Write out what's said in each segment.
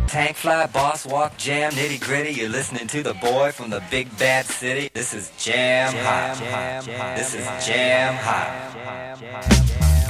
Tank fly, boss walk, jam, nitty gritty. You're listening to the boy from the big bad city. This is Jam Hot. This is Jam Hot.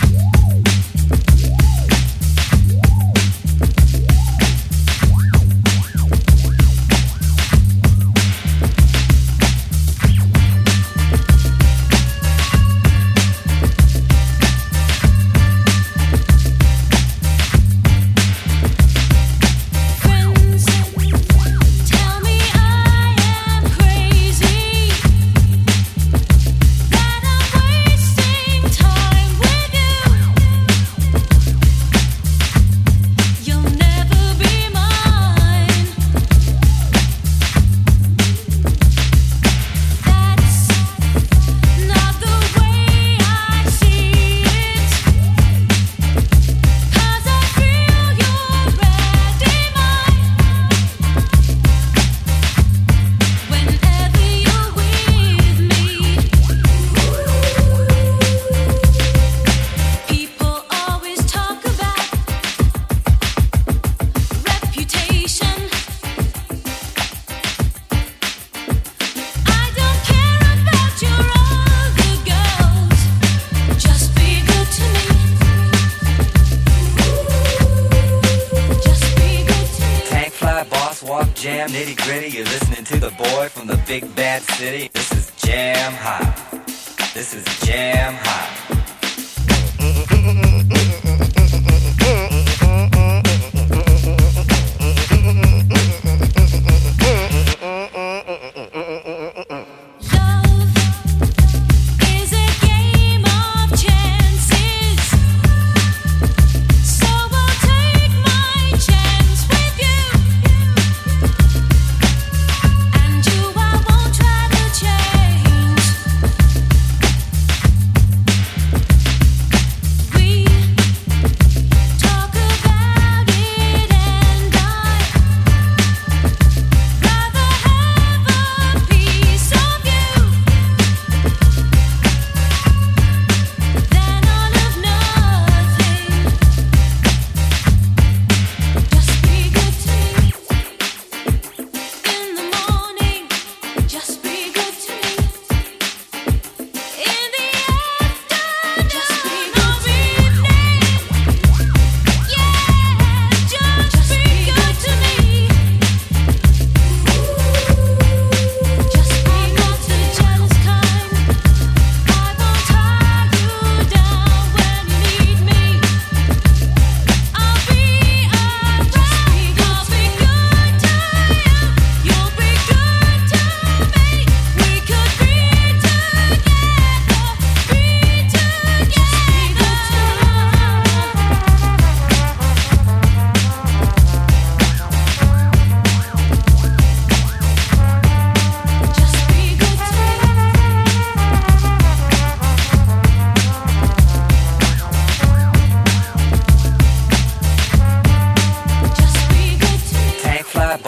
Jam, nitty gritty, you're listening to the boy from the big bad city. This is Jam Hot. This is Jam Hot.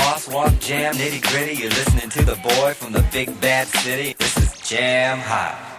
Jam, nitty gritty, you're listening to the boy from the big bad city. This is Jam Hot.